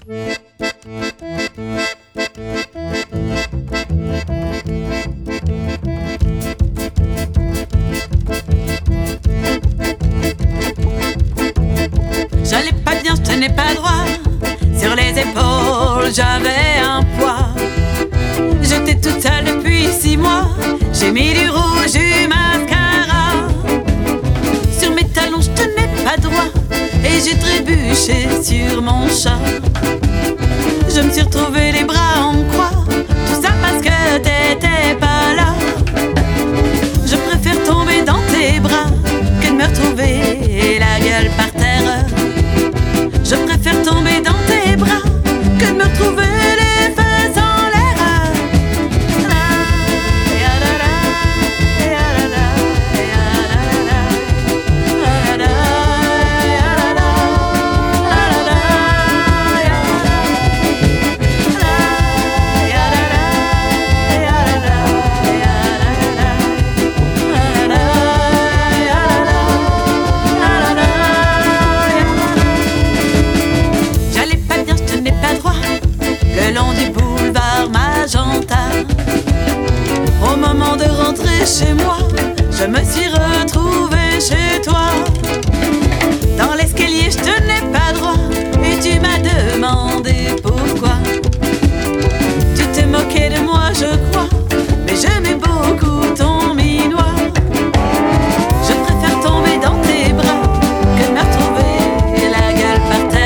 J'allais pas bien, je tenais pas droit. Sur les épaules, j'avais un poids. J'étais toute seule depuis 6 mois. J'ai mis du rouge, du mascara. Sur mes talons, je tenais pas droit. Et j'ai trébuché sur mon chat. Je me suis retrouvée les bras en croix. Tout ça parce que t'étais pas là. Je préfère tomber dans tes bras que de me retrouver la gueule par terre. Je préfère tomber dans tes bras que de me retrouver les fesses en l'air. Le long du boulevard Magenta. Au moment de rentrer chez moi, je me suis retrouvée chez toi. Dans l'escalier, je tenais pas droit et tu m'as demandé pourquoi. Tu t'es moqué de moi, je crois, mais j'aimais beaucoup ton minois. Je préfère tomber dans tes bras que de me retrouver la gueule par terre.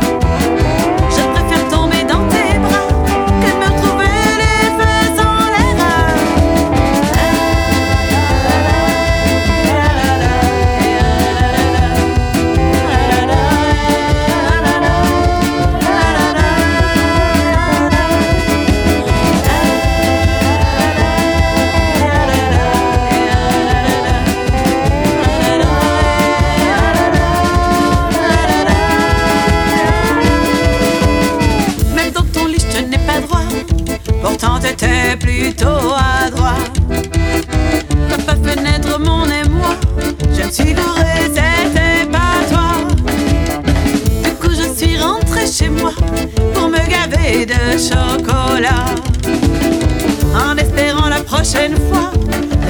Pourtant t'étais plutôt adroit. T'as pas fait naître mon émoi. Je me suis gourée, c'était pas toi. Du coup je suis rentrée chez moi pour me gaver de chocolat, en espérant la prochaine fois